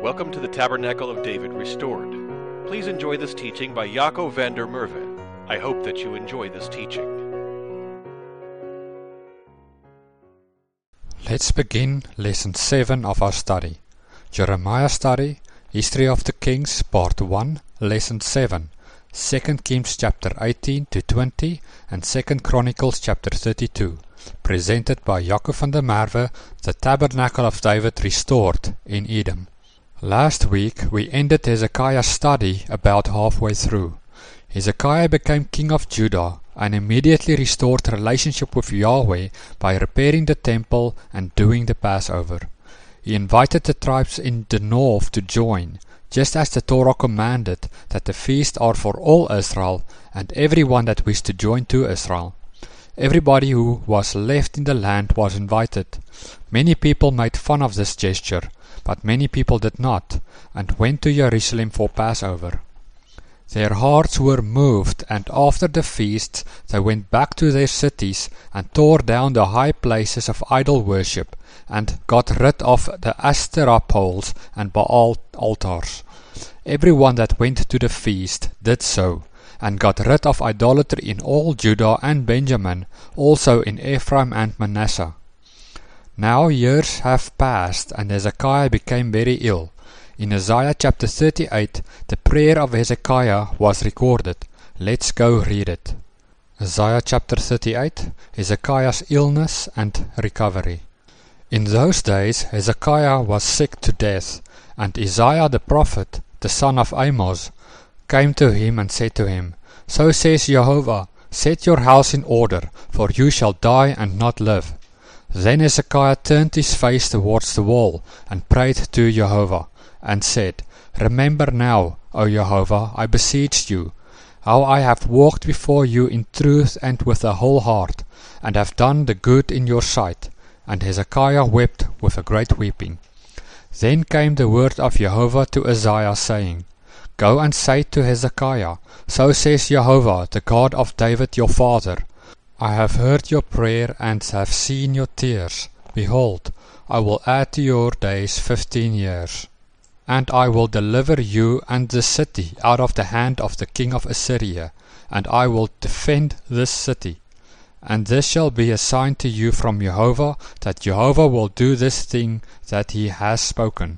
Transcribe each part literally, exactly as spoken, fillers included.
Welcome to the Tabernacle of David Restored. Please enjoy this teaching by Jaco van der Merwe. I hope that you enjoy this teaching. Let's begin lesson seven of our study. Jeremiah study, History of the Kings, part one, lesson seven. Second Kings chapter eighteen to twenty and Second Chronicles chapter thirty-two. Presented by Jaco van der Merwe, the Tabernacle of David Restored in Edom. Last week we ended Hezekiah's study about halfway through. Hezekiah became king of Judah and immediately restored relationship with Yahweh by repairing the temple and doing the Passover. He invited the tribes in the north to join, just as the Torah commanded that the feasts are for all Israel and everyone that wished to join to Israel. Everybody who was left in the land was invited. Many people made fun of this gesture, but many people did not, and went to Jerusalem for Passover. Their hearts were moved, and after the feasts they went back to their cities and tore down the high places of idol worship, and got rid of the Asherah poles and Baal altars. Everyone that went to the feast did so, and got rid of idolatry in all Judah and Benjamin, also in Ephraim and Manasseh. Now years have passed, and Hezekiah became very ill. In Isaiah chapter thirty-eight, the prayer of Hezekiah was recorded. Let's go read it. Isaiah chapter thirty-eight, Hezekiah's illness and recovery. In those days Hezekiah was sick to death, and Isaiah the prophet, the son of Amos, came to him and said to him, So says Jehovah, set your house in order, for you shall die and not live. Then Hezekiah turned his face towards the wall, and prayed to Jehovah, and said, Remember now, O Jehovah, I beseech you, how I have walked before you in truth and with a whole heart, and have done the good in your sight. And Hezekiah wept with a great weeping. Then came the word of Jehovah to Isaiah, saying, Go and say to Hezekiah, So says Jehovah, the God of David your father, I have heard your prayer and have seen your tears. Behold, I will add to your days fifteen years. And I will deliver you and the city out of the hand of the king of Assyria, and I will defend this city. And this shall be a sign to you from Jehovah, that Jehovah will do this thing that he has spoken.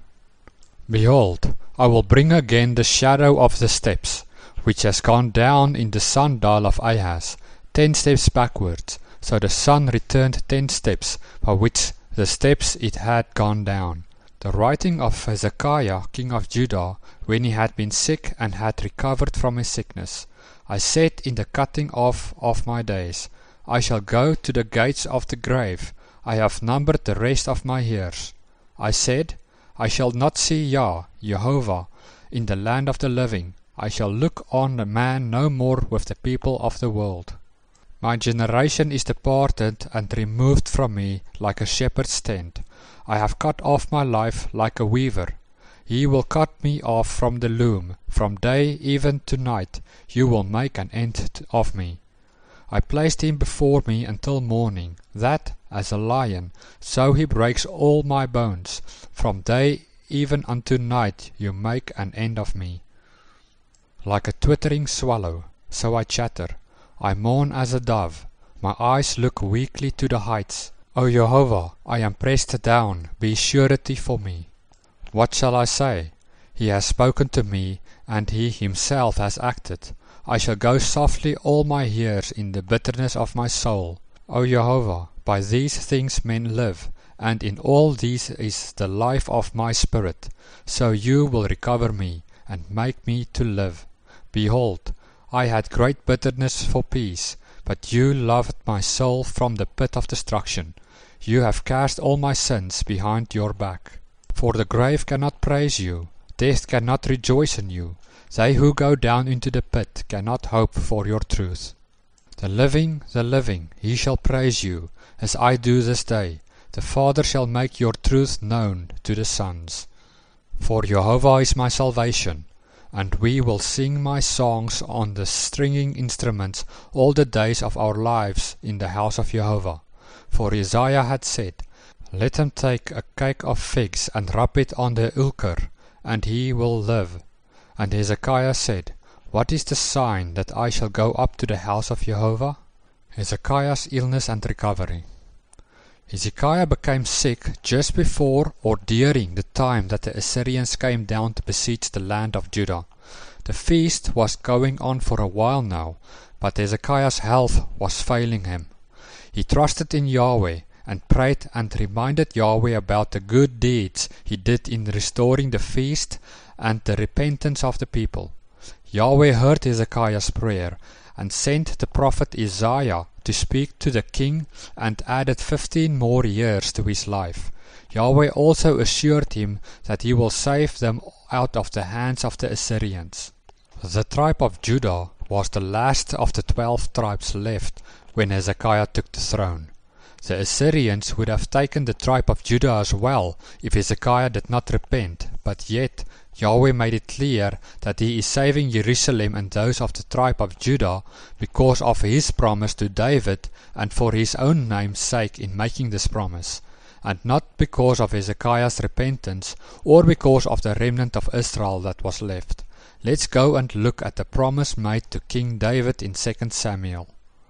Behold, I will bring again the shadow of the steps, which has gone down in the sundial of Ahaz, ten steps backwards, so the sun returned ten steps, by which the steps it had gone down. The writing of Hezekiah, king of Judah, when he had been sick and had recovered from his sickness. I said in the cutting off of my days, I shall go to the gates of the grave, I have numbered the rest of my years. I said, I shall not see Yah, Jehovah, in the land of the living, I shall look on a man no more with the people of the world. My generation is departed and removed from me like a shepherd's tent. I have cut off my life like a weaver. He will cut me off from the loom. From day even to night you will make an end of me. I placed him before me until morning, that, as a lion, so he breaks all my bones. From day even unto night you make an end of me. Like a twittering swallow, so I chatter. I mourn as a dove, my eyes look weakly to the heights. O Jehovah, I am pressed down, be surety for me. What shall I say? He has spoken to me, and he himself has acted. I shall go softly all my years in the bitterness of my soul. O Jehovah, by these things men live, and in all these is the life of my spirit. So you will recover me, and make me to live. Behold, I had great bitterness for peace, but you loved my soul from the pit of destruction. You have cast all my sins behind your back. For the grave cannot praise you, death cannot rejoice in you. They who go down into the pit cannot hope for your truth. The living, the living, he shall praise you, as I do this day. The Father shall make your truth known to the sons. For Jehovah is my salvation, and we will sing my songs on the stringing instruments all the days of our lives in the house of Jehovah. For Isaiah had said, Let them take a cake of figs and rub it on the ulcer, and he will live. And Hezekiah said, What is the sign that I shall go up to the house of Jehovah? Hezekiah's illness and recovery. Hezekiah became sick just before or during the time that the Assyrians came down to besiege the land of Judah. The feast was going on for a while now, but Hezekiah's health was failing him. He trusted in Yahweh and prayed and reminded Yahweh about the good deeds he did in restoring the feast and the repentance of the people. Yahweh heard Hezekiah's prayer and sent the prophet Isaiah to speak to the king and added fifteen more years to his life. Yahweh also assured him that he will save them out of the hands of the Assyrians. The tribe of Judah was the last of the twelve tribes left when Hezekiah took the throne. The Assyrians would have taken the tribe of Judah as well if Hezekiah did not repent, but yet Yahweh made it clear that he is saving Jerusalem and those of the tribe of Judah because of his promise to David and for his own name's sake in making this promise, and not because of Hezekiah's repentance or because of the remnant of Israel that was left. Let's go and look at the promise made to King David in Second Samuel.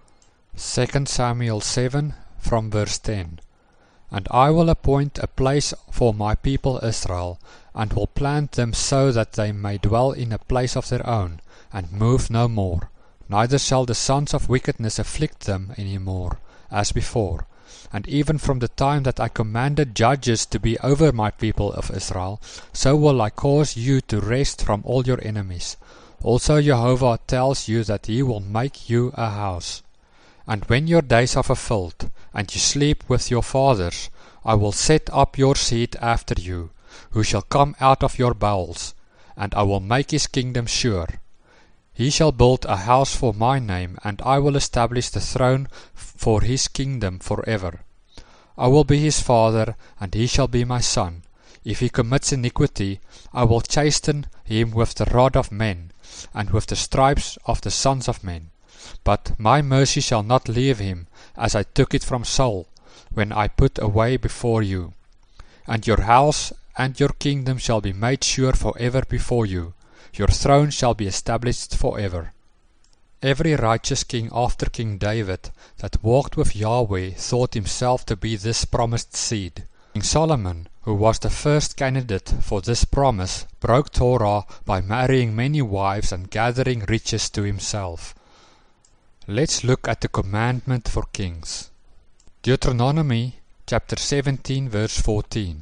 Second Samuel seven from verse ten. And I will appoint a place for my people Israel, and will plant them so that they may dwell in a place of their own, and move no more. Neither shall the sons of wickedness afflict them any more, as before. And even from the time that I commanded judges to be over my people of Israel, so will I cause you to rest from all your enemies. Also Jehovah tells you that he will make you a house. And when your days are fulfilled, and you sleep with your fathers, I will set up your seed after you, who shall come out of your bowels, and I will make his kingdom sure. He shall build a house for my name, and I will establish the throne for his kingdom forever. I will be his father, and he shall be my son. If he commits iniquity, I will chasten him with the rod of men, and with the stripes of the sons of men. But my mercy shall not leave him, as I took it from Saul, when I put away before you. And your house and your kingdom shall be made sure forever before you. Your throne shall be established forever. Every righteous king after King David that walked with Yahweh thought himself to be this promised seed. King Solomon, who was the first candidate for this promise, broke Torah by marrying many wives and gathering riches to himself. Let's look at the commandment for kings. Deuteronomy chapter seventeen verse fourteen.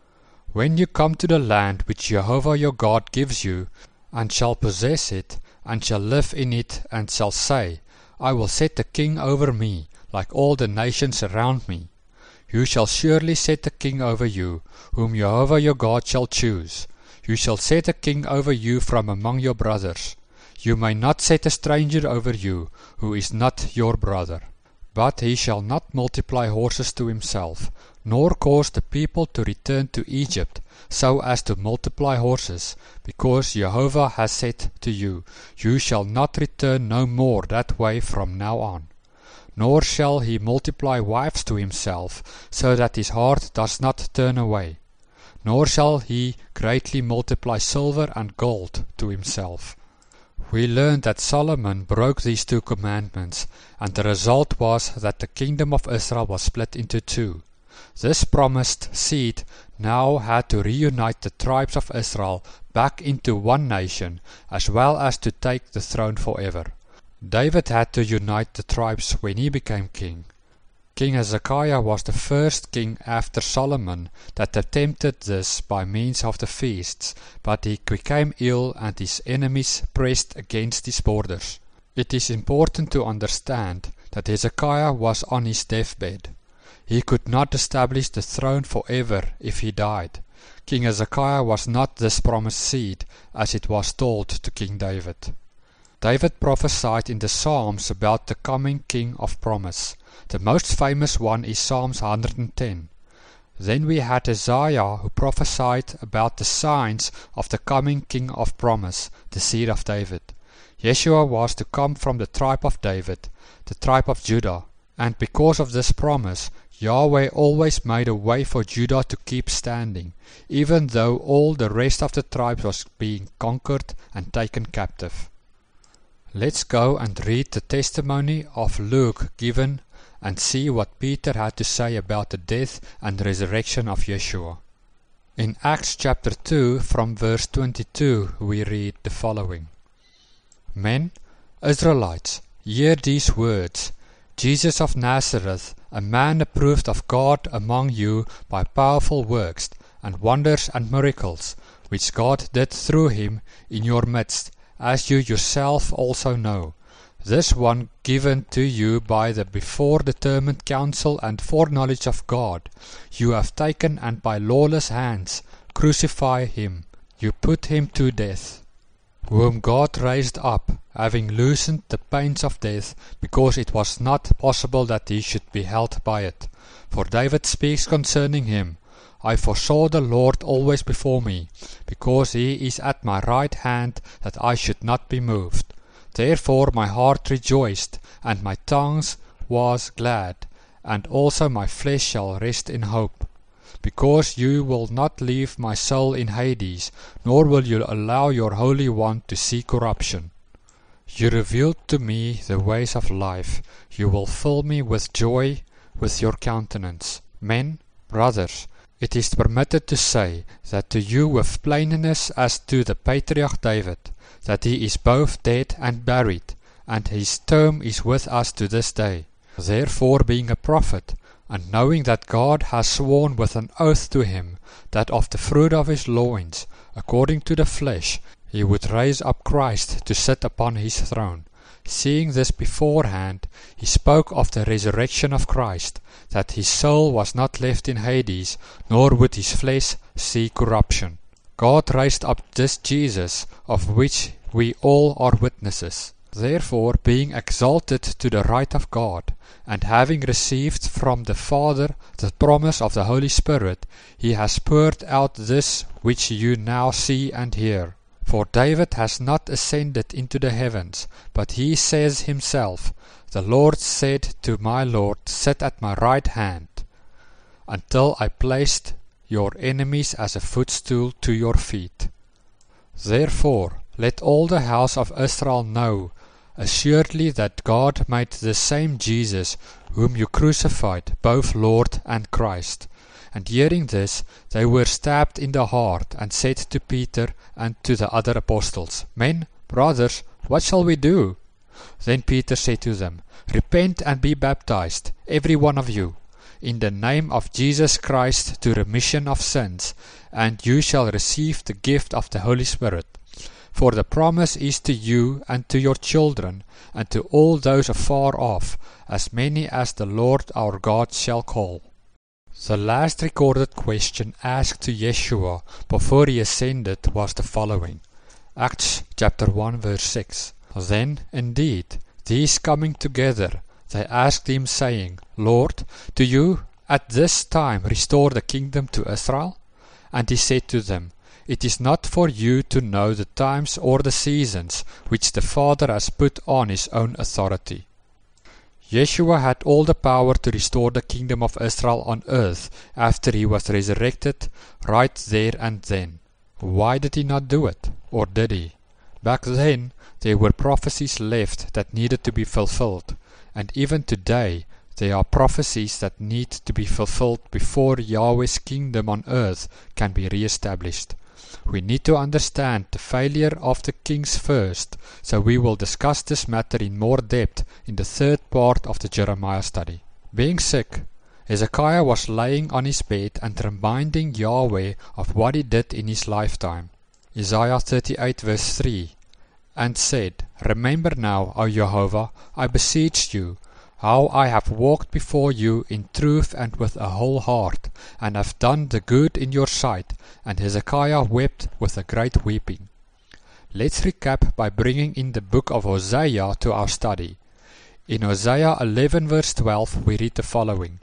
When you come to the land which Jehovah your God gives you, and shall possess it, and shall live in it, and shall say, I will set a king over me, like all the nations around me. You shall surely set a king over you, whom Jehovah your God shall choose. You shall set a king over you from among your brothers. You may not set a stranger over you, who is not your brother. But he shall not multiply horses to himself, nor cause the people to return to Egypt, so as to multiply horses, because Jehovah has said to you, You shall not return no more that way from now on. Nor shall he multiply wives to himself, so that his heart does not turn away. Nor shall he greatly multiply silver and gold to himself. We learned that Solomon broke these two commandments, and the result was that the kingdom of Israel was split into two. This promised seed now had to reunite the tribes of Israel back into one nation, as well as to take the throne forever. David had to unite the tribes when he became king. King Hezekiah was the first king after Solomon that attempted this by means of the feasts, but he became ill and his enemies pressed against his borders. It is important to understand that Hezekiah was on his deathbed. He could not establish the throne forever if he died. King Hezekiah was not this promised seed, as it was told to King David. David prophesied in the Psalms about the coming king of promise. The most famous one is Psalms one hundred ten. Then we had Isaiah, who prophesied about the signs of the coming king of promise, the seed of David. Yeshua was to come from the tribe of David, the tribe of Judah, and because of this promise, Yahweh always made a way for Judah to keep standing, even though all the rest of the tribes was being conquered and taken captive. Let's go and read the testimony of Luke given and see what Peter had to say about the death and resurrection of Yeshua. In Acts chapter two from verse twenty-two we read the following. Men, Israelites, hear these words. Jesus of Nazareth, a man approved of God among you by powerful works and wonders and miracles, which God did through him in your midst, as you yourself also know. This one given to you by the before determined counsel and foreknowledge of God, you have taken and by lawless hands crucify him. You put him to death, whom God raised up, having loosened the pains of death, because it was not possible that he should be held by it. For David speaks concerning him, I foresaw the Lord always before me, because he is at my right hand, that I should not be moved. Therefore my heart rejoiced, and my tongue was glad, and also my flesh shall rest in hope. Because you will not leave my soul in Hades, nor will you allow your Holy One to see corruption. You revealed to me the ways of life. You will fill me with joy with your countenance. Men, brothers, it is permitted to say that to you with plainness as to the patriarch David, that he is both dead and buried, and his tomb is with us to this day. Therefore, being a prophet, and knowing that God has sworn with an oath to him, that of the fruit of his loins, according to the flesh, he would raise up Christ to sit upon his throne. Seeing this beforehand, he spoke of the resurrection of Christ, that his soul was not left in Hades, nor would his flesh see corruption. God raised up this Jesus, of which we all are witnesses. Therefore, being exalted to the right of God, and having received from the Father the promise of the Holy Spirit, he has poured out this which you now see and hear. For David has not ascended into the heavens, but he says himself, The Lord said to my Lord, Sit at my right hand, until I placed your enemies as a footstool to your feet. Therefore, let all the house of Israel know assuredly that God made the same Jesus, whom you crucified, both Lord and Christ. And hearing this, they were stabbed in the heart, and said to Peter and to the other apostles, Men, brothers, what shall we do? Then Peter said to them, Repent and be baptized, every one of you, in the name of Jesus Christ to remission of sins, and you shall receive the gift of the Holy Spirit. For the promise is to you and to your children, and to all those afar off, as many as the Lord our God shall call. The last recorded question asked to Yeshua before he ascended was the following. Acts chapter one verse six. Then, indeed, these coming together, they asked him, saying, Lord, do you at this time restore the kingdom to Israel? And he said to them, It is not for you to know the times or the seasons which the Father has put on his own authority. Yeshua had all the power to restore the kingdom of Israel on earth after he was resurrected right there and then. Why did he not do it? Or did he? Back then, there were prophecies left that needed to be fulfilled, and even today, there are prophecies that need to be fulfilled before Yahweh's kingdom on earth can be re-established. We need to understand the failure of the kings first, so we will discuss this matter in more depth in the third part of the Jeremiah study. Being sick, Hezekiah was laying on his bed and reminding Yahweh of what he did in his lifetime. Isaiah thirty-eight verse three, and said, Remember now, O Jehovah, I beseech you, how I have walked before you in truth and with a whole heart, and have done the good in your sight. And Hezekiah wept with a great weeping. Let's recap by bringing in the book of Hosea to our study. In Hosea eleven verse twelve we read the following.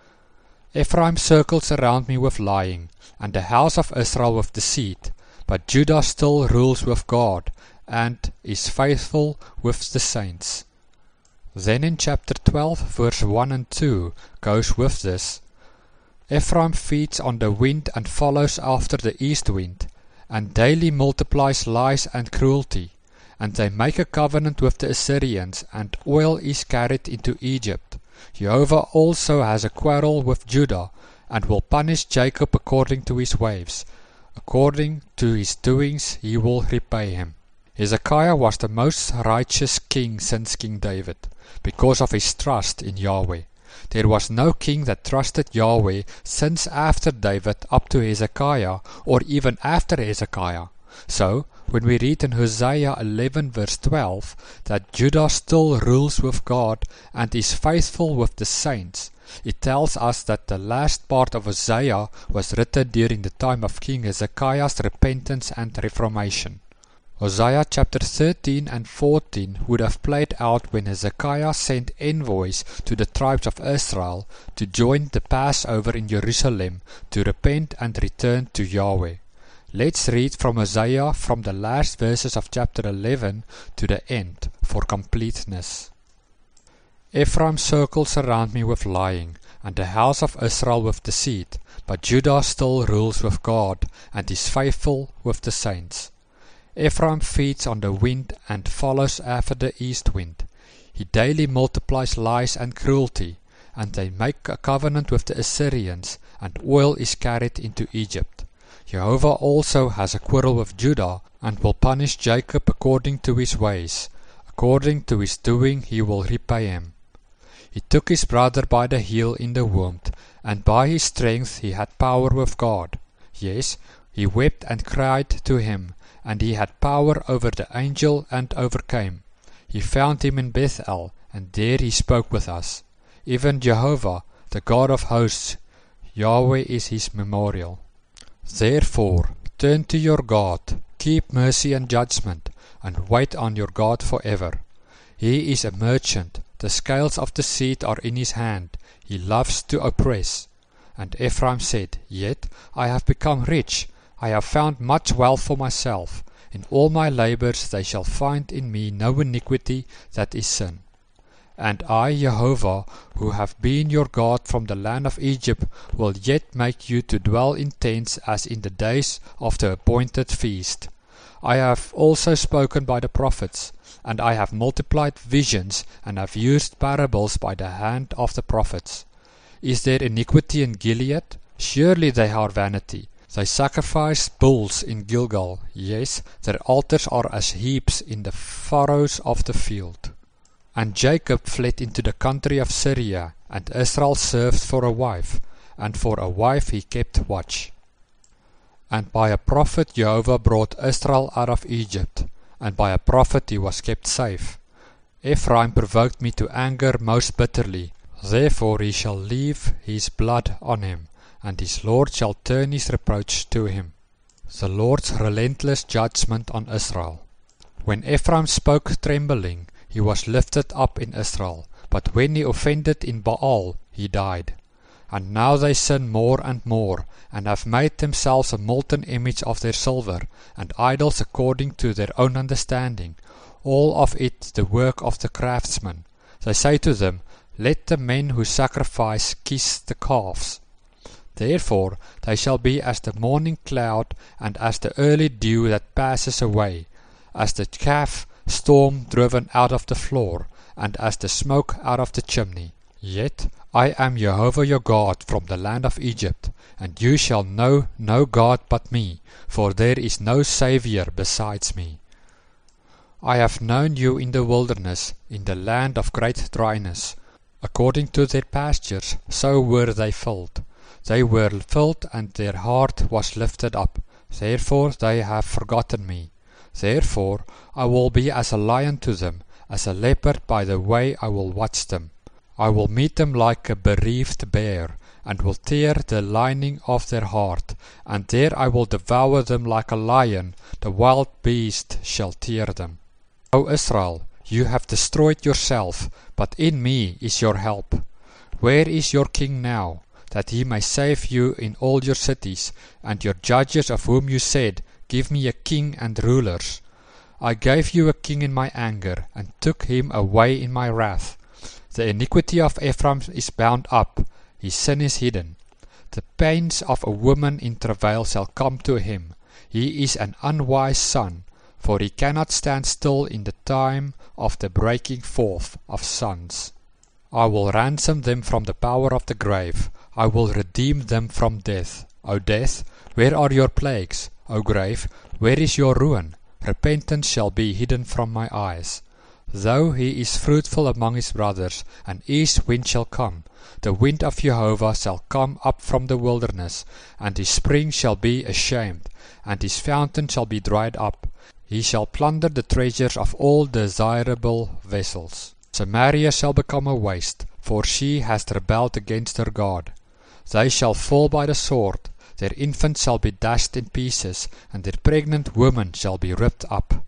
Ephraim circles around me with lying, and the house of Israel with deceit, but Judah still rules with God, and is faithful with the saints. Then in chapter twelve, verse one and two, goes with this: Ephraim feeds on the wind and follows after the east wind, and daily multiplies lies and cruelty. And they make a covenant with the Assyrians, and oil is carried into Egypt. Jehovah also has a quarrel with Judah, and will punish Jacob according to his ways. According to his doings he will repay him. Hezekiah was the most righteous king since King David, because of his trust in Yahweh. There was no king that trusted Yahweh since after David up to Hezekiah, or even after Hezekiah. So, when we read in Hosea eleven verse twelve that Judah still rules with God and is faithful with the saints, it tells us that the last part of Hosea was written during the time of King Hezekiah's repentance and reformation. Hosea chapter thirteen and fourteen would have played out when Hezekiah sent envoys to the tribes of Israel to join the Passover in Jerusalem to repent and return to Yahweh. Let's read from Hosea from the last verses of chapter eleven to the end for completeness. Ephraim circles around me with lying, and the house of Israel with deceit, but Judah still rules with God, and is faithful with the saints. Ephraim feeds on the wind and follows after the east wind. He daily multiplies lies and cruelty, and they make a covenant with the Assyrians, and oil is carried into Egypt. Jehovah also has a quarrel with Judah, and will punish Jacob according to his ways. According to his doing he will repay him. He took his brother by the heel in the womb, and by his strength he had power with God. Yes, he wept and cried to him, and he had power over the angel and overcame. He found him in Bethel, and there he spoke with us. Even Jehovah, the God of hosts, Yahweh is his memorial. Therefore, turn to your God, keep mercy and judgment, and wait on your God forever. He is a merchant, the scales of deceit are in his hand, he loves to oppress. And Ephraim said, Yet I have become rich, I have found much wealth for myself. In all my labors they shall find in me no iniquity that is sin. And I, Jehovah, who have been your God from the land of Egypt, will yet make you to dwell in tents as in the days of the appointed feast. I have also spoken by the prophets, and I have multiplied visions, and have used parables by the hand of the prophets. Is there iniquity in Gilead? Surely they are vanity. They sacrifice bulls in Gilgal, yes, their altars are as heaps in the furrows of the field. And Jacob fled into the country of Syria, and Israel served for a wife, and for a wife he kept watch. And by a prophet Jehovah brought Israel out of Egypt, and by a prophet he was kept safe. Ephraim provoked me to anger most bitterly, therefore he shall leave his blood on him, and his Lord shall turn his reproach to him. The Lord's relentless judgment on Israel. When Ephraim spoke trembling, he was lifted up in Israel, but when he offended in Baal, he died. And now they sin more and more, and have made themselves a molten image of their silver, and idols according to their own understanding, all of it the work of the craftsman. They say to them, Let the men who sacrifice kiss the calves. Therefore they shall be as the morning cloud, and as the early dew that passes away, as the chaff storm driven out of the floor, and as the smoke out of the chimney. Yet I am Jehovah your God from the land of Egypt, and you shall know no God but me, for there is no Saviour besides me. I have known you in the wilderness, in the land of great dryness. According to their pastures, so were they filled. They were filled, and their heart was lifted up. Therefore they have forgotten me. Therefore I will be as a lion to them, as a leopard by the way I will watch them. I will meet them like a bereaved bear, and will tear the lining of their heart, and there I will devour them like a lion, the wild beast shall tear them. O Israel, you have destroyed yourself, but in me is your help. Where is your king now, that he may save you in all your cities, and your judges of whom you said, Give me a king and rulers? I gave you a king in my anger, and took him away in my wrath. The iniquity of Ephraim is bound up, his sin is hidden. The pains of a woman in travail shall come to him. He is an unwise son, for he cannot stand still in the time of the breaking forth of sons. I will ransom them from the power of the grave. I will redeem them from death. O death, where are your plagues? O grave, where is your ruin? Repentance shall be hidden from my eyes. Though he is fruitful among his brothers, an east wind shall come. The wind of Jehovah shall come up from the wilderness, and his spring shall be ashamed, and his fountain shall be dried up. He shall plunder the treasures of all desirable vessels. Samaria shall become a waste, for she has rebelled against her God. They shall fall by the sword, their infants shall be dashed in pieces, and their pregnant women shall be ripped up.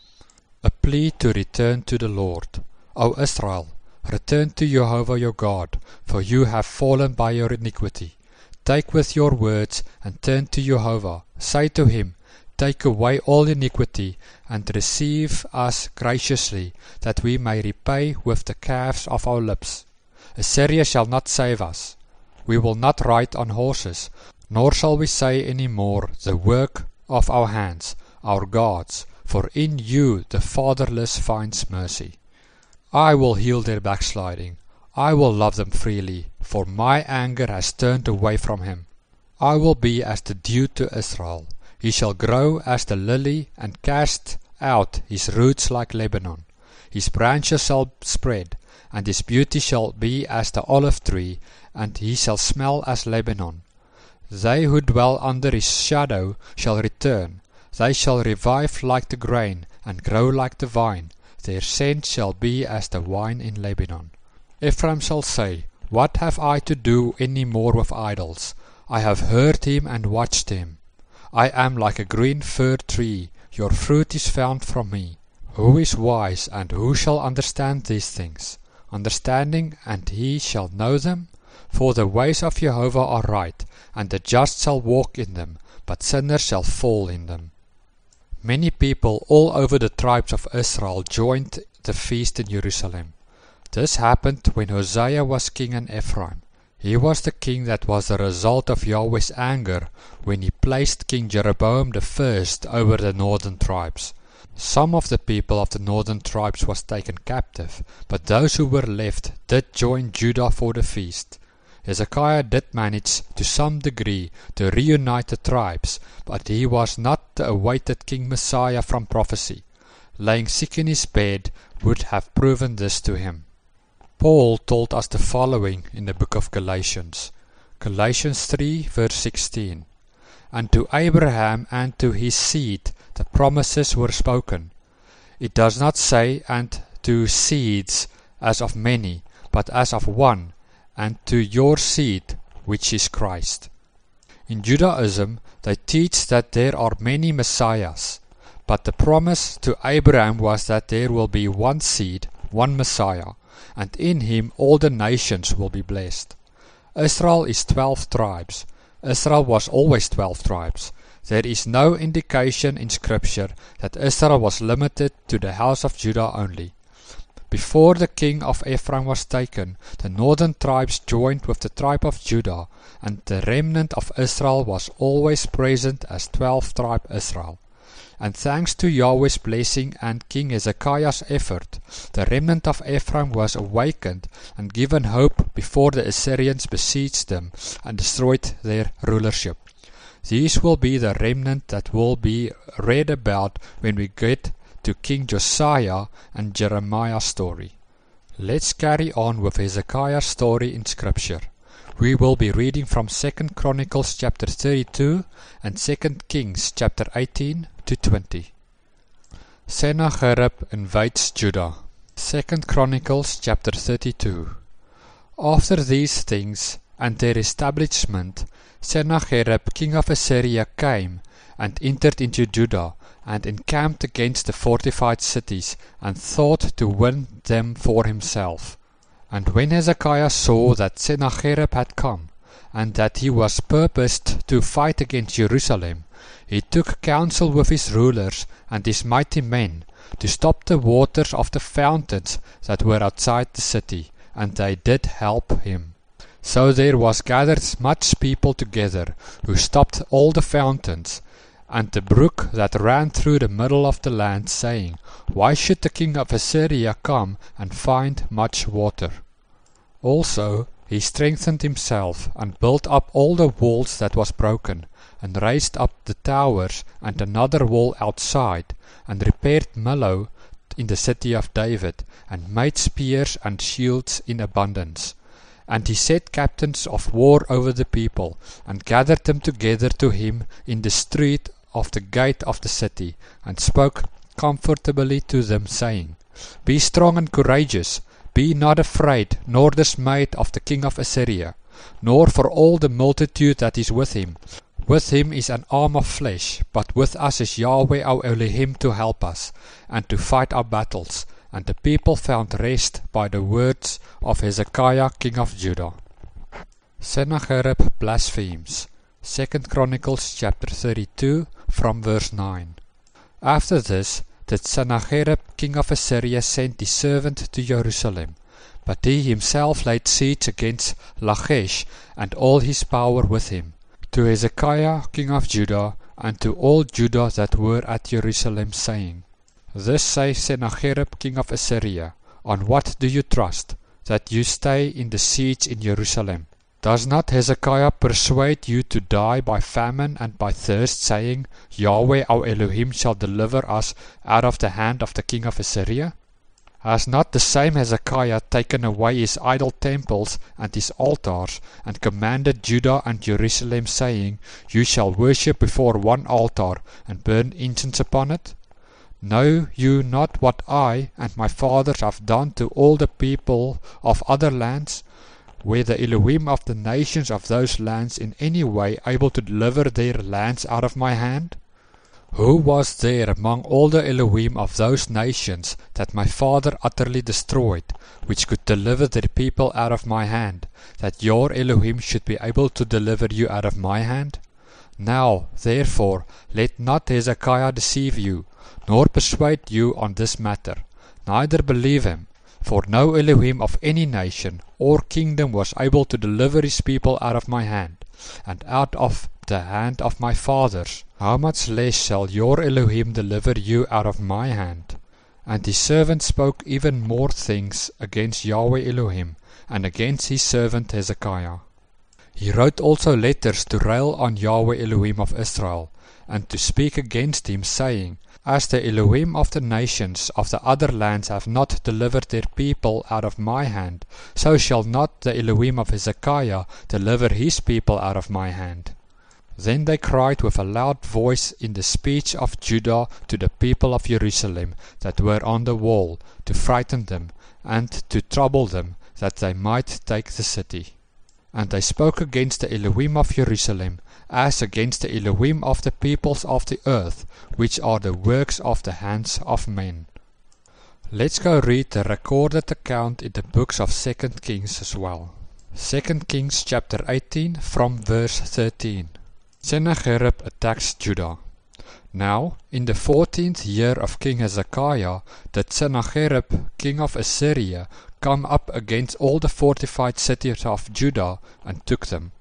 A plea to return to the Lord. O Israel, return to Jehovah your God, for you have fallen by your iniquity. Take with your words, and turn to Jehovah. Say to him, Take away all iniquity, and receive us graciously, that we may repay with the calves of our lips. Assyria shall not save us. We will not ride on horses, nor shall we say any more, the work of our hands, our gods, for in you the fatherless finds mercy. I will heal their backsliding. I will love them freely, for my anger has turned away from him. I will be as the dew to Israel. He shall grow as the lily, and cast out his roots like Lebanon. His branches shall spread, and his beauty shall be as the olive tree, and he shall smell as Lebanon. They who dwell under his shadow shall return. They shall revive like the grain, and grow like the vine. Their scent shall be as the wine in Lebanon. Ephraim shall say, What have I to do any more with idols? I have heard him and watched him. I am like a green fir tree, your fruit is found from me. Who is wise, and who shall understand these things? Understanding, and he shall know them? For the ways of Jehovah are right, and the just shall walk in them, but sinners shall fall in them. Many people all over the tribes of Israel joined the feast in Jerusalem. This happened when Hosea was king in Ephraim. He was the king that was the result of Yahweh's anger when he placed King Jeroboam the first over the northern tribes. Some of the people of the northern tribes was taken captive, but those who were left did join Judah for the feast. Hezekiah did manage to some degree to reunite the tribes, but he was not the awaited King Messiah from prophecy. Laying sick in his bed would have proven this to him. Paul told us the following in the book of Galatians. Galatians three verse sixteen. And to Abraham and to his seed the promises were spoken. It does not say, and to seeds as of many, but as of one, and to your seed, which is Christ. In Judaism, they teach that there are many messiahs, but the promise to Abraham was that there will be one seed, one Messiah, and in him all the nations will be blessed. Israel is twelve tribes. Israel was always twelve tribes. There is no indication in Scripture that Israel was limited to the house of Judah only. Before the king of Ephraim was taken, the northern tribes joined with the tribe of Judah, and the remnant of Israel was always present as twelve tribe Israel. And thanks to Yahweh's blessing and King Hezekiah's effort, the remnant of Ephraim was awakened and given hope before the Assyrians besieged them and destroyed their rulership. These will be the remnant that will be read about when we get to King Josiah and Jeremiah's story. Let's carry on with Hezekiah's story in Scripture. We will be reading from Second Chronicles chapter thirty-two and Second Kings chapter eighteen to twenty. Sennacherib invades Judah. Second Chronicles chapter thirty-two. After these things and their establishment, Sennacherib king of Assyria came and entered into Judah, and encamped against the fortified cities, and thought to win them for himself. And when Hezekiah saw that Sennacherib had come, and that he was purposed to fight against Jerusalem, he took counsel with his rulers and his mighty men, to stop the waters of the fountains that were outside the city, and they did help him. So there was gathered much people together, who stopped all the fountains, and the brook that ran through the middle of the land, saying, Why should the king of Assyria come and find much water? Also he strengthened himself, and built up all the walls that was broken, and raised up the towers, and another wall outside, and repaired Millo in the city of David, and made spears and shields in abundance. And he set captains of war over the people, and gathered them together to him in the street of the gate of the city, and spoke comfortably to them, saying, Be strong and courageous, be not afraid nor dismayed of the king of Assyria, nor for all the multitude that is with him. With him is an arm of flesh, but with us is Yahweh our Elohim to help us, and to fight our battles. And the people found rest by the words of Hezekiah king of Judah. Sennacherib blasphemes. Second Chronicles chapter thirty-two from verse nine. After this did Sennacherib king of Assyria send his servant to Jerusalem, but he himself laid siege against Lachish and all his power with him, to Hezekiah king of Judah, and to all Judah that were at Jerusalem, saying, Thus says Sennacherib king of Assyria, On what do you trust, that you stay in the siege in Jerusalem? Does not Hezekiah persuade you to die by famine and by thirst, saying, Yahweh our Elohim shall deliver us out of the hand of the king of Assyria? Has not the same Hezekiah taken away his idol temples and his altars, and commanded Judah and Jerusalem, saying, You shall worship before one altar, and burn incense upon it? Know you not what I and my fathers have done to all the people of other lands? Were the Elohim of the nations of those lands in any way able to deliver their lands out of my hand? Who was there among all the Elohim of those nations that my father utterly destroyed, which could deliver their people out of my hand, that your Elohim should be able to deliver you out of my hand? Now, therefore, let not Hezekiah deceive you, nor persuade you on this matter, neither believe him. For no Elohim of any nation or kingdom was able to deliver his people out of my hand, and out of the hand of my fathers. How much less shall your Elohim deliver you out of my hand? And his servant spoke even more things against Yahweh Elohim, and against his servant Hezekiah. He wrote also letters to rail on Yahweh Elohim of Israel, and to speak against him, saying, As the Elohim of the nations of the other lands have not delivered their people out of my hand, so shall not the Elohim of Hezekiah deliver his people out of my hand. Then they cried with a loud voice in the speech of Judah to the people of Jerusalem that were on the wall, to frighten them, and to trouble them, that they might take the city. And they spoke against the Elohim of Jerusalem, as against the Elohim of the peoples of the earth, which are the works of the hands of men. Let's go read the recorded account in the books of Second Kings as well. Second Kings chapter eighteen from verse thirteen. Sennacherib attacks Judah. Now, in the fourteenth year of King Hezekiah, did Sennacherib, king of Assyria, come up against all the fortified cities of Judah, and took them.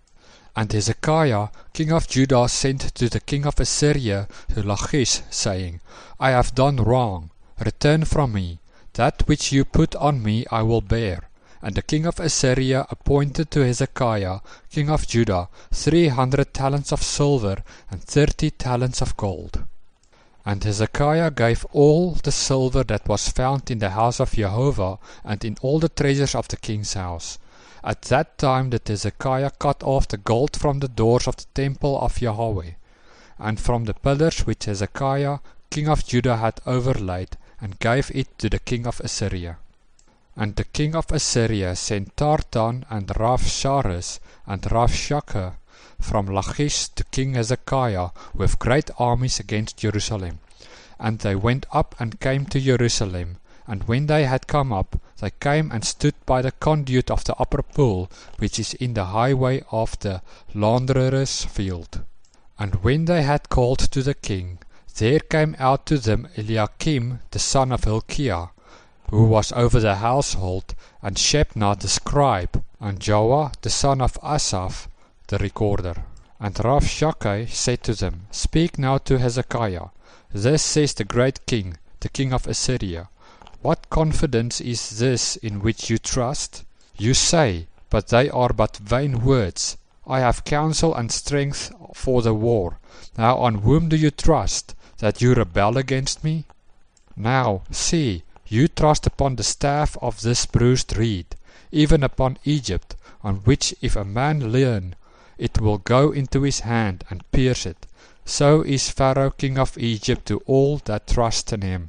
And Hezekiah, king of Judah, sent to the king of Assyria to Lachish, saying, I have done wrong, return from me, that which you put on me I will bear. And the king of Assyria appointed to Hezekiah, king of Judah, three hundred talents of silver and thirty talents of gold. And Hezekiah gave all the silver that was found in the house of Jehovah, and in all the treasures of the king's house. At that time did Hezekiah cut off the gold from the doors of the temple of Yahweh, and from the pillars which Hezekiah, king of Judah, had overlaid, and gave it to the king of Assyria. And the king of Assyria sent Tartan and Ravsharis and Ravshakeh from Lachish to King Hezekiah with great armies against Jerusalem. And they went up and came to Jerusalem. And when they had come up, they came and stood by the conduit of the upper pool, which is in the highway of the launderer's field. And when they had called to the king, there came out to them Eliakim the son of Hilkiah, who was over the household, and Shebna the scribe, and Joah the son of Asaph the recorder. And Rabshakeh said to them, Speak now to Hezekiah. Thus says the great king, the king of Assyria, What confidence is this in which you trust? You say, but they are but vain words. I have counsel and strength for the war. Now on whom do you trust, that you rebel against me? Now, see, you trust upon the staff of this bruised reed, even upon Egypt, on which if a man lean, it will go into his hand and pierce it. So is Pharaoh king of Egypt to all that trust in him.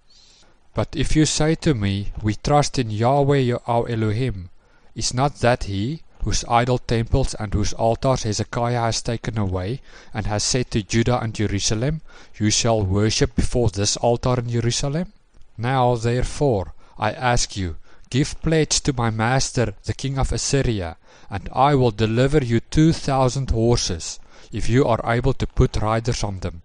But if you say to me, We trust in Yahweh our Elohim, is not that he, whose idol temples and whose altars Hezekiah has taken away, and has said to Judah and Jerusalem, You shall worship before this altar in Jerusalem? Now therefore, I ask you, give pledge to my master the king of Assyria, and I will deliver you two thousand horses, if you are able to put riders on them.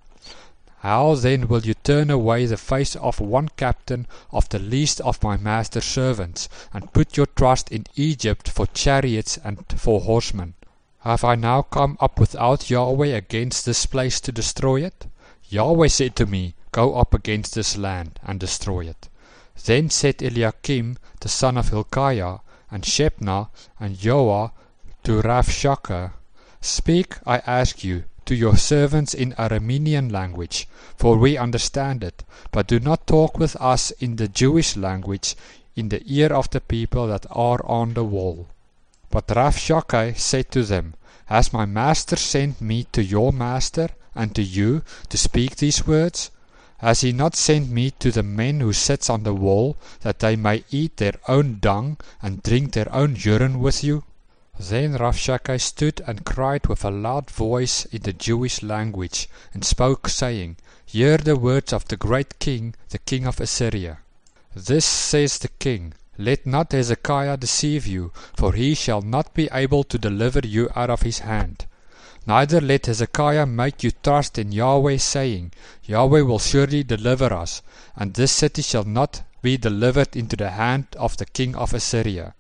How then will you turn away the face of one captain of the least of my master's servants, and put your trust in Egypt for chariots and for horsemen? Have I now come up without Yahweh against this place to destroy it? Yahweh said to me, Go up against this land, and destroy it. Then said Eliakim the son of Hilkiah, and Shebna, and Joah, to Rabshakeh, Speak, I ask you, to your servants in Aramean language, for we understand it, but do not talk with us in the Jewish language, in the ear of the people that are on the wall. But Rabshakeh said to them, Has my master sent me to your master, and to you, to speak these words? Has he not sent me to the men who sit on the wall, that they may eat their own dung, and drink their own urine with you? Then Rabshakeh stood and cried with a loud voice in the Jewish language, and spoke, saying, Hear the words of the great king, the king of Assyria. This says the king, Let not Hezekiah deceive you, for he shall not be able to deliver you out of his hand. Neither let Hezekiah make you trust in Yahweh, saying, Yahweh will surely deliver us, and this city shall not be delivered into the hand of the king of Assyria.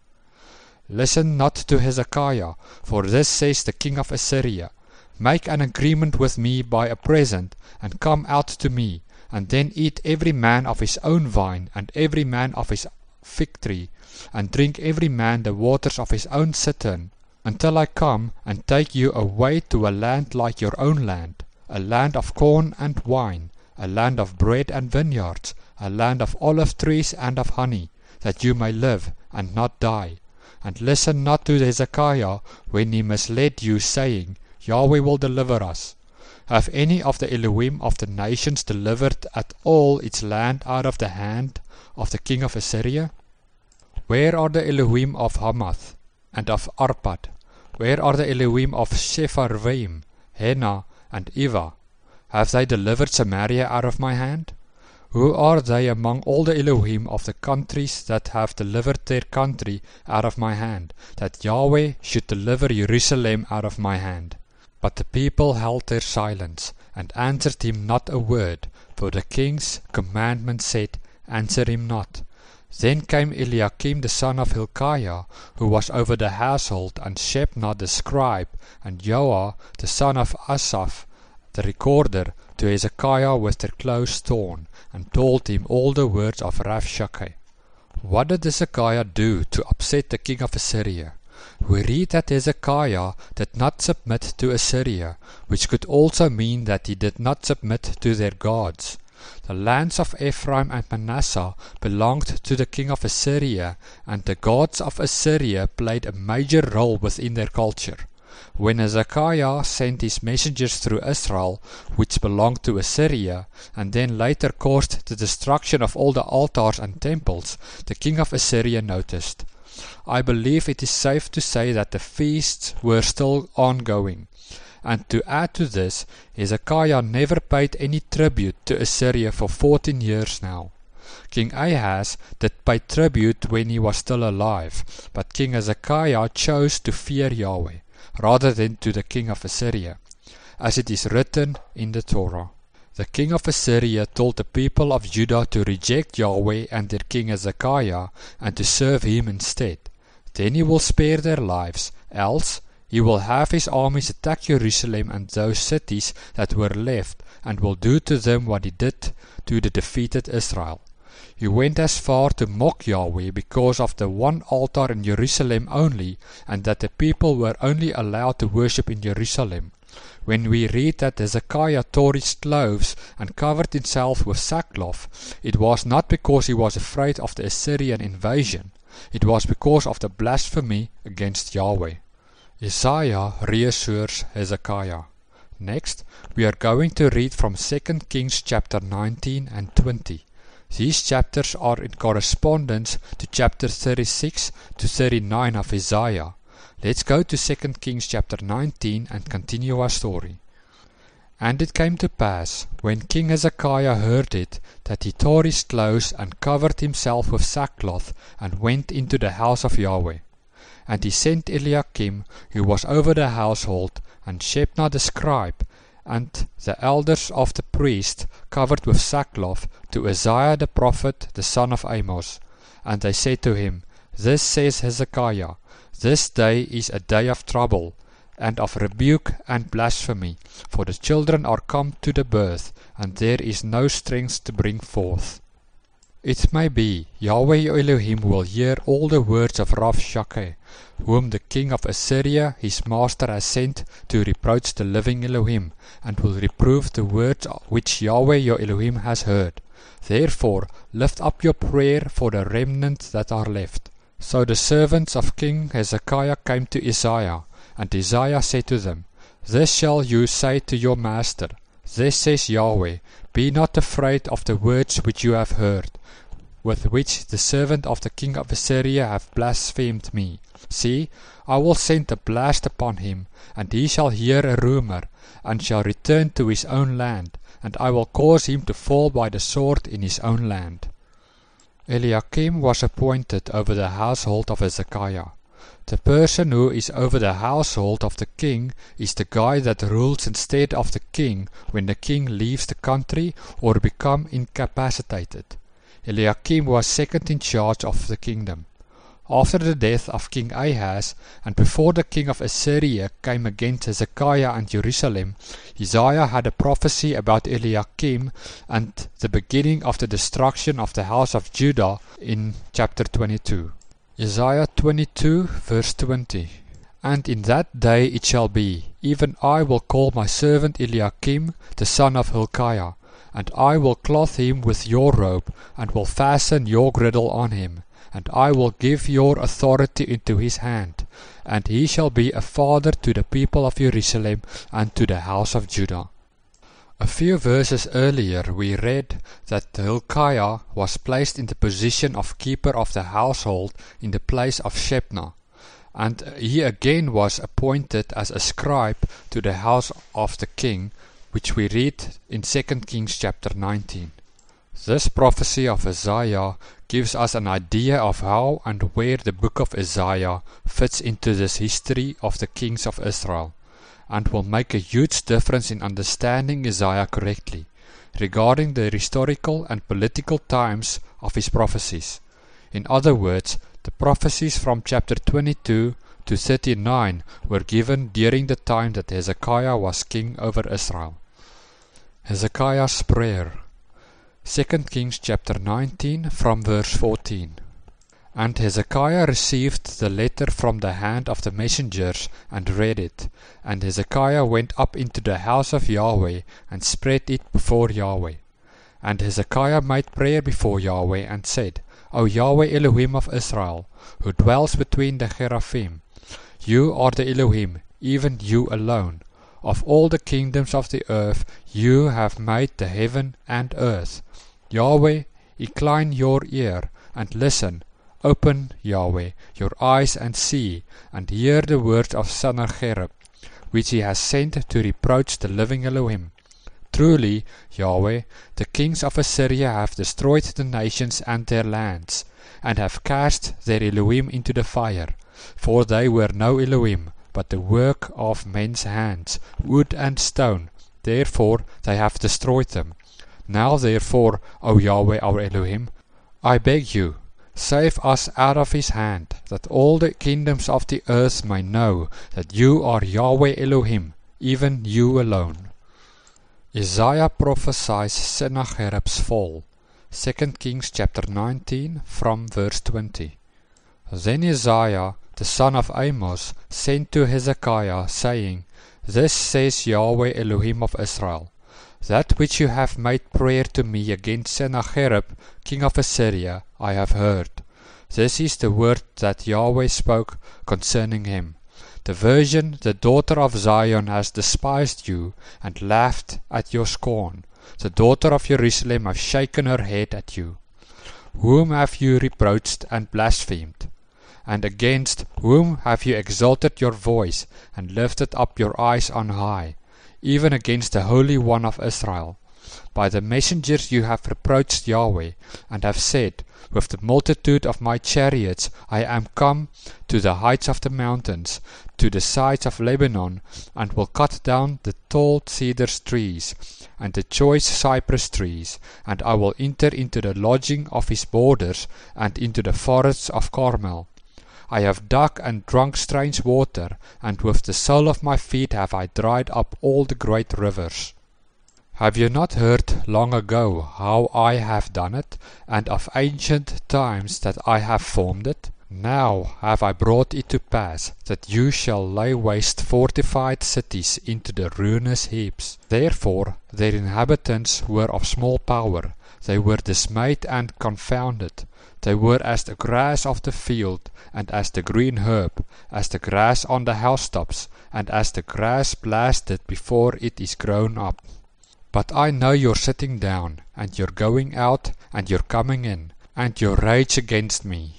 Listen not to Hezekiah, for this says the king of Assyria, Make an agreement with me by a present, and come out to me, and then eat every man of his own vine, and every man of his fig tree, and drink every man the waters of his own cistern, until I come and take you away to a land like your own land, a land of corn and wine, a land of bread and vineyards, a land of olive trees and of honey, that you may live and not die. And listen not to Hezekiah when he misled you, saying, Yahweh will deliver us. Have any of the Elohim of the nations delivered at all its land out of the hand of the king of Assyria? Where are the Elohim of Hamath and of Arpad? Where are the Elohim of Sepharvaim, Hena, and Eva? Have they delivered Samaria out of my hand? Who are they among all the Elohim of the countries that have delivered their country out of my hand, that Yahweh should deliver Jerusalem out of my hand? But the people held their silence, and answered him not a word, for the king's commandment said, Answer him not. Then came Eliakim the son of Hilkiah, who was over the household, and Shebna the scribe, and Joah the son of Asaph the recorder, to Hezekiah with their clothes torn, and told him all the words of Rabshakeh. What did Hezekiah do to upset the king of Assyria? We read that Hezekiah did not submit to Assyria, which could also mean that he did not submit to their gods. The lands of Ephraim and Manasseh belonged to the king of Assyria, and the gods of Assyria played a major role within their culture. When Hezekiah sent his messengers through Israel, which belonged to Assyria, and then later caused the destruction of all the altars and temples, the king of Assyria noticed, I believe it is safe to say that the feasts were still ongoing. And to add to this, Hezekiah never paid any tribute to Assyria for fourteen years now. King Ahaz did pay tribute when he was still alive, but King Hezekiah chose to fear Yahweh, rather than to the king of Assyria, as it is written in the Torah. The king of Assyria told the people of Judah to reject Yahweh and their king Hezekiah, and to serve him instead. Then he will spare their lives, else he will have his armies attack Jerusalem and those cities that were left, and will do to them what he did to the defeated Israel. He went as far to mock Yahweh because of the one altar in Jerusalem only, and that the people were only allowed to worship in Jerusalem. When we read that Hezekiah tore his clothes and covered himself with sackcloth, it was not because he was afraid of the Assyrian invasion. It was because of the blasphemy against Yahweh. Isaiah reassures Hezekiah. Next, we are going to read from Second Kings chapter nineteen and twenty. These chapters are in correspondence to chapter thirty-six to thirty-nine of Isaiah. Let's go to Second Kings chapter nineteen and continue our story. And it came to pass, when King Hezekiah heard it, that he tore his clothes and covered himself with sackcloth, and went into the house of Yahweh. And he sent Eliakim, who was over the household, and Shebna the scribe, and the elders of the priest, covered with sackcloth, to Isaiah the prophet, the son of Amos. And they said to him, Thus says Hezekiah, This day is a day of trouble, and of rebuke and blasphemy, for the children are come to the birth, and there is no strength to bring forth. It may be, Yahweh your Elohim will hear all the words of Rabshakeh, whom the king of Assyria his master has sent to reproach the living Elohim, and will reprove the words which Yahweh your Elohim has heard. Therefore lift up your prayer for the remnant that are left. So the servants of King Hezekiah came to Isaiah, and Isaiah said to them, This shall you say to your master, Thus says Yahweh, Be not afraid of the words which you have heard, with which the servant of the king of Assyria hath blasphemed me. See, I will send a blast upon him, and he shall hear a rumour, and shall return to his own land, and I will cause him to fall by the sword in his own land. Eliakim was appointed over the household of Hezekiah. The person who is over the household of the king is the guy that rules instead of the king when the king leaves the country or become incapacitated. Eliakim was second in charge of the kingdom. After the death of King Ahaz, and before the king of Assyria came against Hezekiah and Jerusalem, Isaiah had a prophecy about Eliakim and the beginning of the destruction of the house of Judah in chapter twenty-two. Isaiah twenty-two verse twenty. And in that day it shall be, even I will call my servant Eliakim, the son of Hilkiah, and I will clothe him with your robe, and will fasten your girdle on him, and I will give your authority into his hand, and he shall be a father to the people of Jerusalem and to the house of Judah. A few verses earlier we read that Hilkiah was placed in the position of keeper of the household in the place of Shebna, and he again was appointed as a scribe to the house of the king, which we read in Second Kings chapter nineteen. This prophecy of Isaiah gives us an idea of how and where the book of Isaiah fits into this history of the kings of Israel, and will make a huge difference in understanding Isaiah correctly, regarding the historical and political times of his prophecies. In other words, the prophecies from chapter twenty-two to thirty-nine were given during the time that Hezekiah was king over Israel. Hezekiah's prayer. Second Kings chapter nineteen from verse fourteen. And Hezekiah received the letter from the hand of the messengers, and read it. And Hezekiah went up into the house of Yahweh, and spread it before Yahweh. And Hezekiah made prayer before Yahweh, and said, O Yahweh Elohim of Israel, who dwells between the cherubim, you are the Elohim, even you alone. Of all the kingdoms of the earth, you have made the heaven and earth. Yahweh, incline your ear, and listen. Open, Yahweh, your eyes and see, and hear the words of Sennacherib, which he has sent to reproach the living Elohim. Truly, Yahweh, the kings of Assyria have destroyed the nations and their lands, and have cast their Elohim into the fire, for they were no Elohim, but the work of men's hands, wood and stone, therefore they have destroyed them. Now therefore, O Yahweh our Elohim, I beg you, save us out of his hand, that all the kingdoms of the earth may know that you are Yahweh Elohim, even you alone. Isaiah prophesies Sennacherib's fall. Second Kings chapter nineteen from verse twenty. Then Isaiah the son of Amos sent to Hezekiah, saying, Thus says Yahweh Elohim of Israel, That which you have made prayer to me against Sennacherib, king of Assyria, I have heard. This is the word that Yahweh spoke concerning him. The virgin, the daughter of Zion, has despised you, and laughed at your scorn. The daughter of Jerusalem has shaken her head at you. Whom have you reproached and blasphemed? And against whom have you exalted your voice, and lifted up your eyes on high? Even against the Holy One of Israel. By the messengers you have reproached Yahweh, and have said, With the multitude of my chariots I am come to the heights of the mountains, to the sides of Lebanon, and will cut down the tall cedar trees, and the choice cypress trees, and I will enter into the lodging of his borders, and into the forests of Carmel. I have dug and drunk strange water, and with the sole of my feet have I dried up all the great rivers. Have you not heard long ago how I have done it, and of ancient times that I have formed it? Now have I brought it to pass, that you shall lay waste fortified cities into the ruinous heaps. Therefore their inhabitants were of small power, they were dismayed and confounded. They were as the grass of the field, and as the green herb, as the grass on the housetops, and as the grass blasted before it is grown up. But I know your sitting down, and your going out, and your coming in, and your rage against me.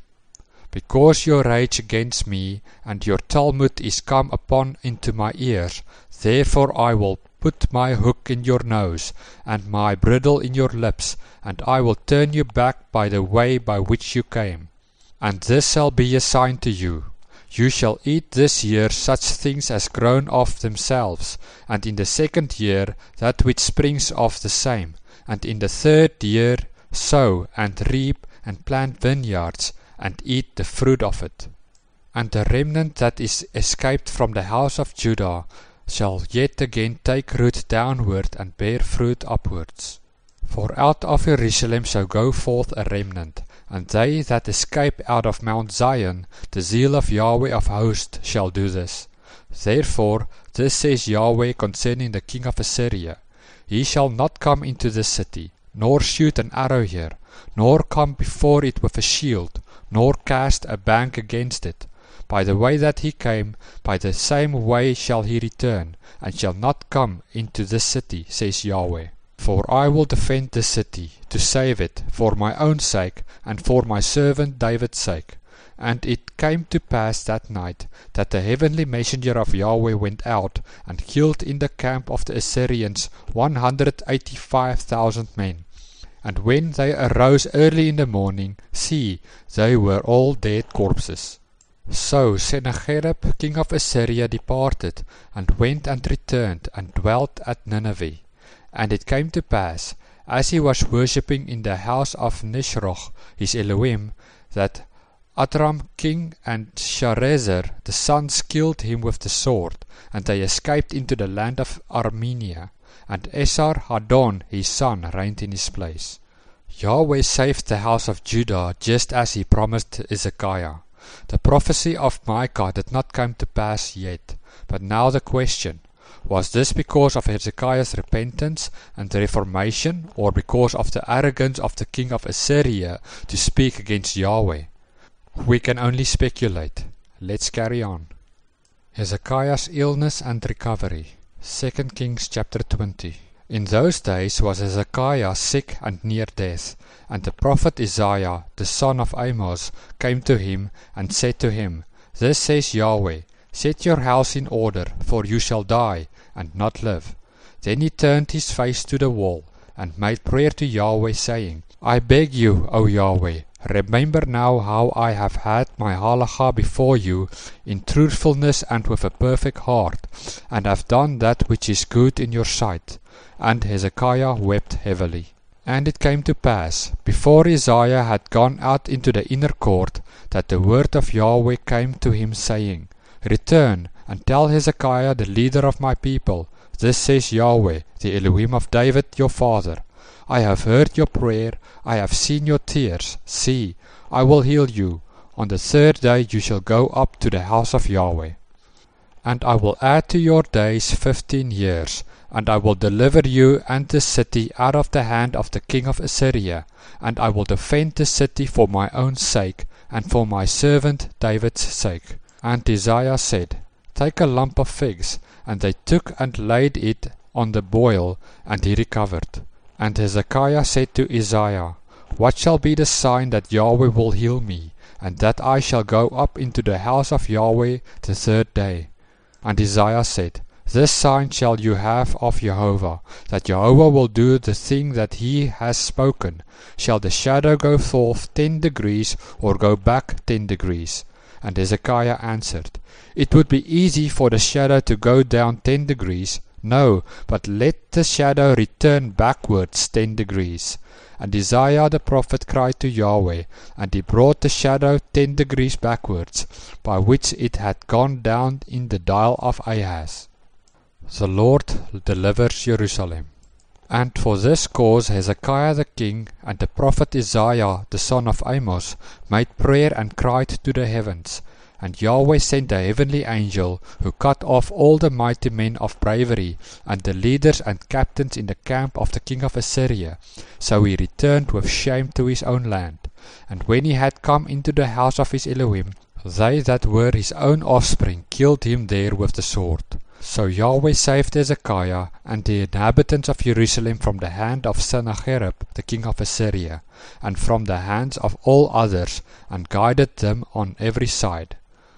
Because your rage against me, and your Talmud is come upon into my ears, therefore I will put my hook in your nose, and my bridle in your lips, and I will turn you back by the way by which you came. And this shall be a sign to you. You shall eat this year such things as grown of themselves, and in the second year that which springs of the same, and in the third year sow and reap and plant vineyards, and eat the fruit of it. And the remnant that is escaped from the house of Judah shall yet again take root downward and bear fruit upwards. For out of Jerusalem shall go forth a remnant, and they that escape out of Mount Zion, the zeal of Yahweh of hosts shall do this. Therefore this says Yahweh concerning the king of Assyria, He shall not come into this city, nor shoot an arrow here, nor come before it with a shield, nor cast a bank against it. By the way that he came, by the same way shall he return, and shall not come into this city, says Yahweh. For I will defend this city, to save it, for my own sake, and for my servant David's sake. And it came to pass that night, that the heavenly messenger of Yahweh went out, and killed in the camp of the Assyrians one hundred eighty-five thousand men. And when they arose early in the morning, see, they were all dead corpses. So Sennacherib king of Assyria departed, and went and returned, and dwelt at Nineveh. And it came to pass, as he was worshipping in the house of Nisroch his Elohim, that Adram king and Sharezer the sons killed him with the sword, and they escaped into the land of Armenia, and Esar-Haddon his son reigned in his place. Yahweh saved the house of Judah just as he promised Hezekiah. The prophecy of Micah did not come to pass yet, but now the question, was this because of Hezekiah's repentance and reformation, or because of the arrogance of the king of Assyria to speak against Yahweh? We can only speculate. Let's carry on. Hezekiah's illness and recovery. Second Kings chapter twenty. In those days was Hezekiah sick and near death, and the prophet Isaiah, the son of Amos, came to him and said to him, Thus says Yahweh, Set your house in order, for you shall die, and not live. Then he turned his face to the wall, and made prayer to Yahweh, saying, I beg you, O Yahweh, Remember now how I have had my halacha before you in truthfulness and with a perfect heart, and have done that which is good in your sight. And Hezekiah wept heavily. And it came to pass, before Isaiah had gone out into the inner court, that the word of Yahweh came to him, saying, Return, and tell Hezekiah the leader of my people, Thus says Yahweh, the Elohim of David your father, I have heard your prayer, I have seen your tears. See, I will heal you. On the third day you shall go up to the house of Yahweh. And I will add to your days fifteen years, and I will deliver you and the city out of the hand of the king of Assyria, and I will defend the city for my own sake, and for my servant David's sake. And Isaiah said, Take a lump of figs. And they took and laid it on the boil, and he recovered. And Hezekiah said to Isaiah, What shall be the sign that Yahweh will heal me, and that I shall go up into the house of Yahweh the third day? And Isaiah said, This sign shall you have of Jehovah, that Jehovah will do the thing that he has spoken. Shall the shadow go forth ten degrees, or go back ten degrees? And Hezekiah answered, It would be easy for the shadow to go down ten degrees. No, but let the shadow return backwards ten degrees. And Isaiah the prophet cried to Yahweh, and he brought the shadow ten degrees backwards, by which it had gone down in the dial of Ahaz. The Lord delivers Jerusalem. And for this cause Hezekiah the king and the prophet Isaiah the son of Amos made prayer and cried to the heavens. And Yahweh sent a heavenly angel, who cut off all the mighty men of bravery, and the leaders and captains in the camp of the king of Assyria. So he returned with shame to his own land. And when he had come into the house of his Elohim, they that were his own offspring killed him there with the sword. So Yahweh saved Hezekiah and the inhabitants of Jerusalem from the hand of Sennacherib the king of Assyria, and from the hands of all others, and guided them on every side.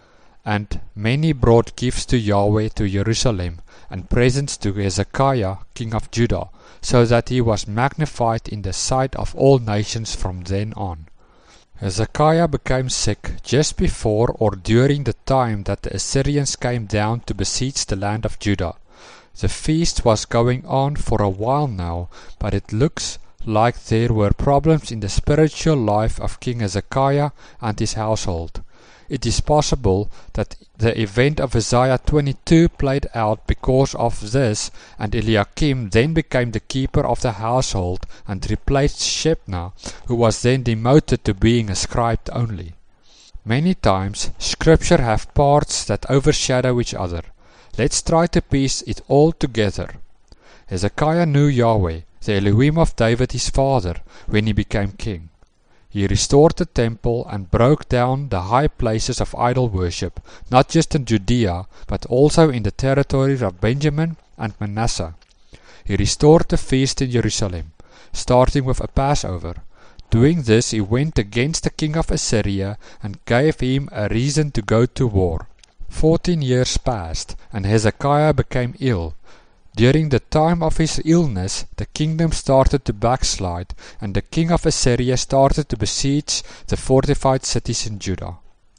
And many brought gifts to Yahweh to Jerusalem, and presents to Hezekiah king of Judah, so that he was magnified in the sight of all nations from then on. Hezekiah became sick just before or during the time that the Assyrians came down to besiege the land of Judah. The feast was going on for a while now, but it looks like there were problems in the spiritual life of King Hezekiah and his household. It is possible that the event of Isaiah twenty-two played out because of this, and Eliakim then became the keeper of the household and replaced Shebna, who was then demoted to being a scribe only. Many times, scripture have parts that overshadow each other. Let's try to piece it all together. Hezekiah knew Yahweh, the Elohim of David his father, when he became king. He restored the temple and broke down the high places of idol worship, not just in Judea, but also in the territories of Benjamin and Manasseh. He restored the feast in Jerusalem, starting with a Passover. Doing this, he went against the king of Assyria and gave him a reason to go to war. Fourteen years passed, and Hezekiah became ill. During the time of his illness, the kingdom started to backslide, and the king of Assyria started to besiege the fortified cities in Judah.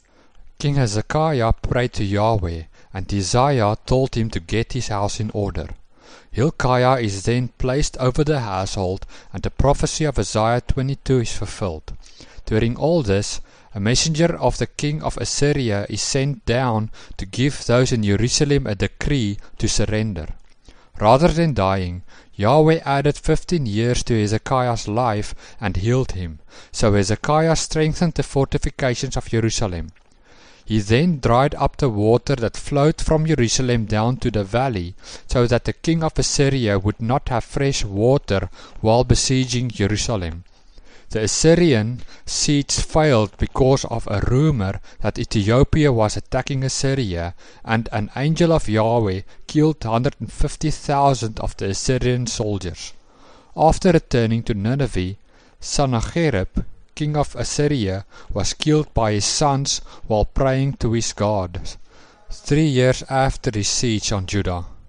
King Hezekiah prayed to Yahweh, and Isaiah told him to get his house in order. Hilkiah is then placed over the household, and the prophecy of Isaiah twenty-two is fulfilled. During all this, a messenger of the king of Assyria is sent down to give those in Jerusalem a decree to surrender. Rather than dying, Yahweh added fifteen years to Hezekiah's life and healed him. So Hezekiah strengthened the fortifications of Jerusalem. He then dried up the water that flowed from Jerusalem down to the valley, so that the king of Assyria would not have fresh water while besieging Jerusalem. The Assyrian siege failed because of a rumor that Ethiopia was attacking Assyria, and an angel of Yahweh killed one hundred fifty thousand of the Assyrian soldiers. After returning to Nineveh, Sennacherib, king of Assyria, was killed by his sons while praying to his God, three years after his siege on Judah.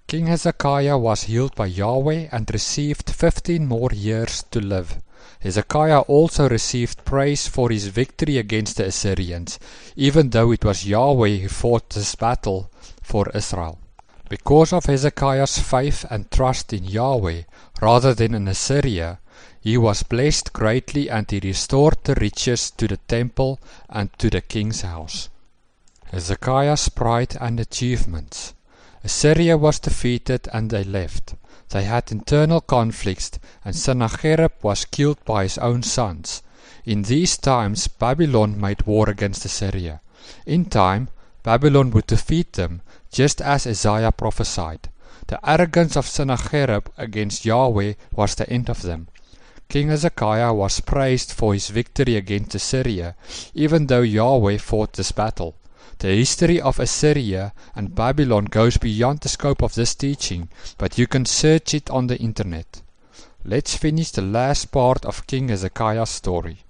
King Hezekiah was healed by Yahweh and received fifteen more years to live. Hezekiah also received praise for his victory against the Assyrians, even though it was Yahweh who fought this battle for Israel. Because of Hezekiah's faith and trust in Yahweh rather than in Assyria, he was blessed greatly, and he restored the riches to the temple and to the king's house. Hezekiah's pride and achievements. Assyria was defeated and they left. They had internal conflicts, and Sennacherib was killed by his own sons. In these times Babylon made war against Assyria. In time, Babylon would defeat them, just as Isaiah prophesied. The arrogance of Sennacherib against Yahweh was the end of them. King Hezekiah was praised for his victory against Assyria, even though Yahweh fought this battle. The history of Assyria and Babylon goes beyond the scope of this teaching, but you can search it on the internet. Let's finish the last part of King Hezekiah's story.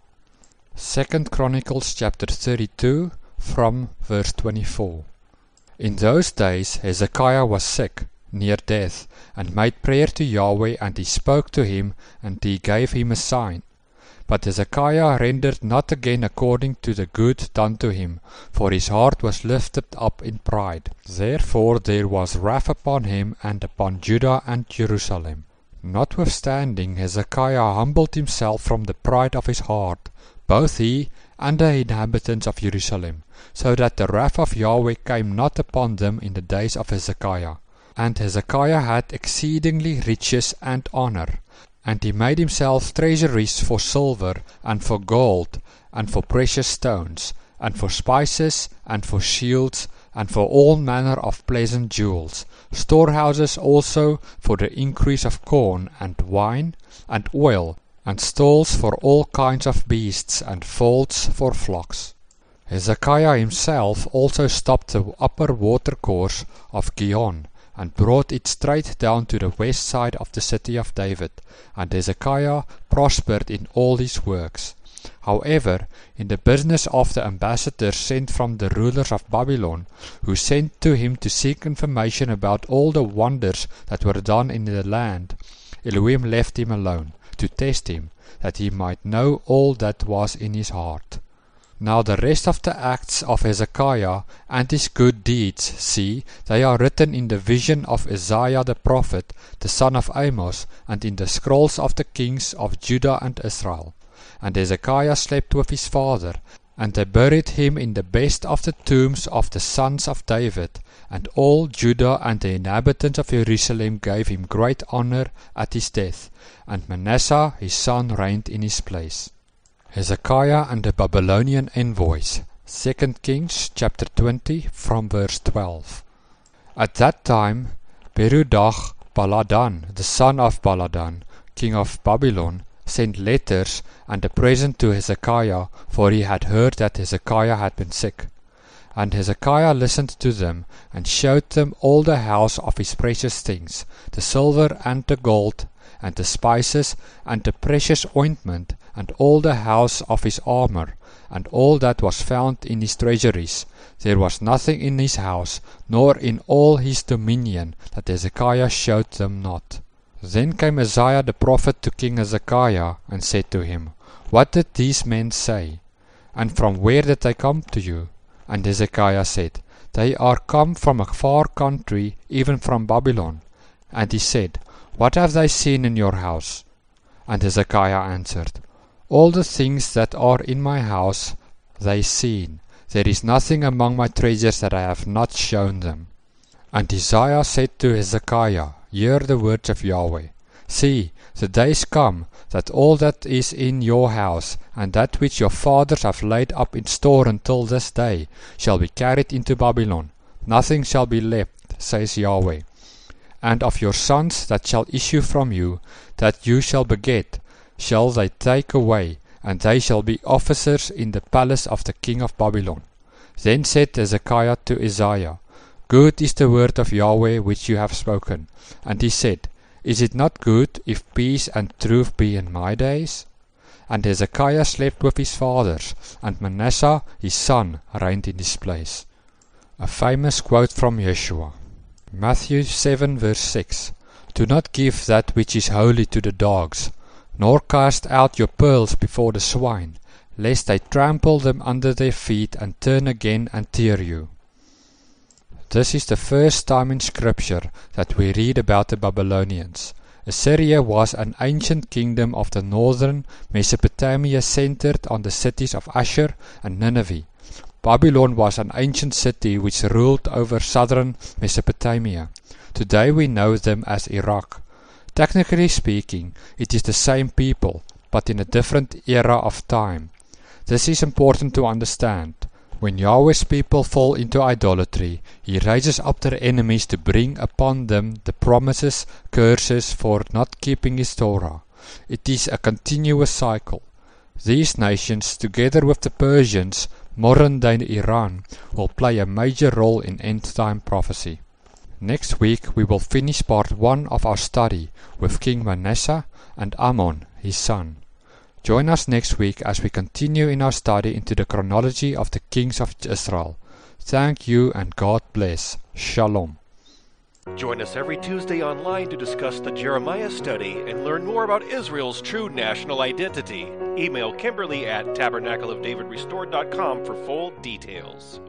Second Chronicles chapter thirty-two from verse twenty-four. In those days Hezekiah was sick, near death, and made prayer to Yahweh, and he spoke to him, and he gave him a sign. But Hezekiah rendered not again according to the good done to him, for his heart was lifted up in pride. Therefore there was wrath upon him, and upon Judah and Jerusalem. Notwithstanding, Hezekiah humbled himself from the pride of his heart, both he and the inhabitants of Jerusalem, so that the wrath of Yahweh came not upon them in the days of Hezekiah. And Hezekiah had exceedingly riches and honor. And he made himself treasuries for silver, and for gold, and for precious stones, and for spices, and for shields, and for all manner of pleasant jewels, storehouses also for the increase of corn, and wine, and oil, and stalls for all kinds of beasts, and folds for flocks. Hezekiah himself also stopped the upper watercourse of Gihon, and brought it straight down to the west side of the city of David, and Hezekiah prospered in all his works. However, in the business of the ambassadors sent from the rulers of Babylon, who sent to him to seek information about all the wonders that were done in the land, Elohim left him alone, to test him, that he might know all that was in his heart. Now the rest of the acts of Hezekiah and his good deeds, see, they are written in the vision of Isaiah the prophet, the son of Amos, and in the scrolls of the kings of Judah and Israel. And Hezekiah slept with his father, and they buried him in the best of the tombs of the sons of David, and all Judah and the inhabitants of Jerusalem gave him great honor at his death, and Manasseh his son reigned in his place. Hezekiah and the Babylonian envoys. Second Kings chapter twenty from verse twelve. At that time Berodach Baladan, the son of Baladan, king of Babylon, sent letters and a present to Hezekiah, for he had heard that Hezekiah had been sick. And Hezekiah listened to them, and showed them all the house of his precious things, the silver and the gold, and the spices, and the precious ointment, and all the house of his armor, and all that was found in his treasuries. There was nothing in his house, nor in all his dominion, that Hezekiah showed them not. Then came Isaiah the prophet to King Hezekiah, and said to him, What did these men say? And from where did they come to you? And Hezekiah said, They are come from a far country, even from Babylon. And he said, What have they seen in your house? And Hezekiah answered, All the things that are in my house they seen. There is nothing among my treasures that I have not shown them. And Isaiah said to Hezekiah, Hear the words of Yahweh. See, the days come, that all that is in your house, and that which your fathers have laid up in store until this day, shall be carried into Babylon. Nothing shall be left, says Yahweh. And of your sons that shall issue from you, that you shall beget, shall they take away, and they shall be officers in the palace of the king of Babylon. Then said Hezekiah to Isaiah, Good is the word of Yahweh which you have spoken. And he said, Is it not good if peace and truth be in my days? And Hezekiah slept with his fathers, and Manasseh his son reigned in his place. A famous quote from Yeshua. Matthew seven verse six. Do not give that which is holy to the dogs, nor cast out your pearls before the swine, lest they trample them under their feet and turn again and tear you. This is the first time in Scripture that we read about the Babylonians. Assyria was an ancient kingdom of the northern Mesopotamia centered on the cities of Ashur and Nineveh. Babylon was an ancient city which ruled over southern Mesopotamia. Today we know them as Iraq. Technically speaking, it is the same people, but in a different era of time. This is important to understand. When Yahweh's people fall into idolatry, He raises up their enemies to bring upon them the promises, curses for not keeping His Torah. It is a continuous cycle. These nations, together with the Persians, modern-day Iran, will play a major role in end-time prophecy. Next week we will finish part one of our study with King Manasseh and Ammon, his son. Join us next week as we continue in our study into the chronology of the kings of Israel. Thank you and God bless. Shalom. Join us every Tuesday online to discuss the Jeremiah study and learn more about Israel's true national identity. Email Kimberly at tabernacle of david restored dot com for full details.